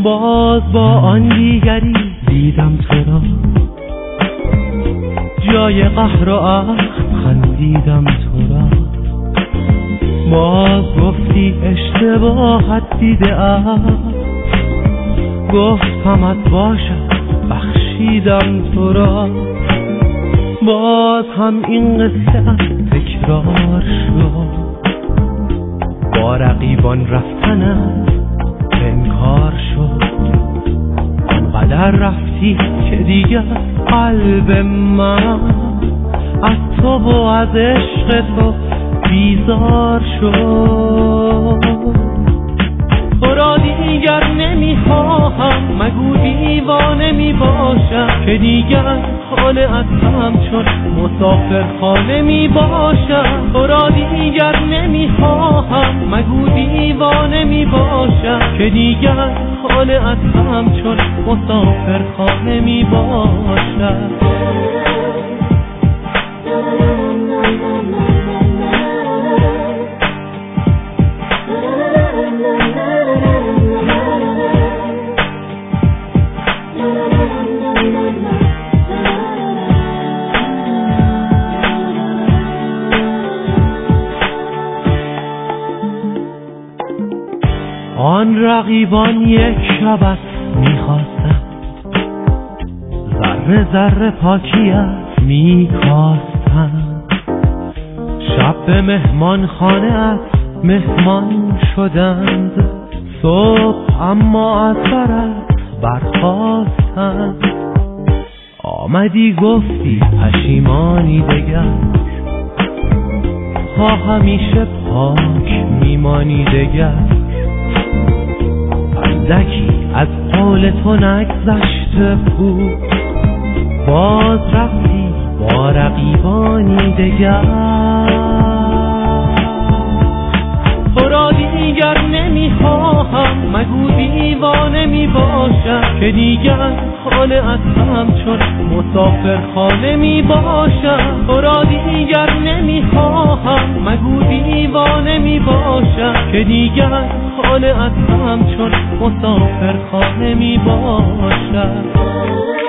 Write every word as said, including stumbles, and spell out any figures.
باز با آن دیگری دیدم تو را، جای قهر و عهد خندیدم تو را. باز گفتی اشتباهت دیده ام، گفتمت باشد بخشیدم تو را. باز هم این قصه تکرار شد، با رقیبان رفتنت انکار شد. آنقدر رفتی که دیگر قلب من از تو و از عشق تو بیزار شد. تو را دیگر نمیخواهم، مگو دیوانه میباشم که دیگر خانه از هم چون مسافر خانه میباشم. تو را دیگر نمیخواهم، مگو دیوانه میباشم که دیگر خانه از هم چون مسافر خانه میباشم. آن رقیبان یک شبت میخواستن، ذره ذره پاکیت میکاستن. شب به مهمان خانه‌ات مهمان شدند، صبح اما از برت برخاستند. آمدی گفتی پشیمانی دگر، تا همیشه پاک میمانی دگر. اندکی از قول تو نگذشته بود، باز رفتی با رقیبانی دگر. تو را دیگر نمیخواهم، مگو دیوانه میباشم که دیگر خانه از هم چون مسافر خانه میباشم. تو را دیگر نمیخواهم، مگو دیوانه میباشم که دیگر خانه از هم چون مسافر خانه میباشم.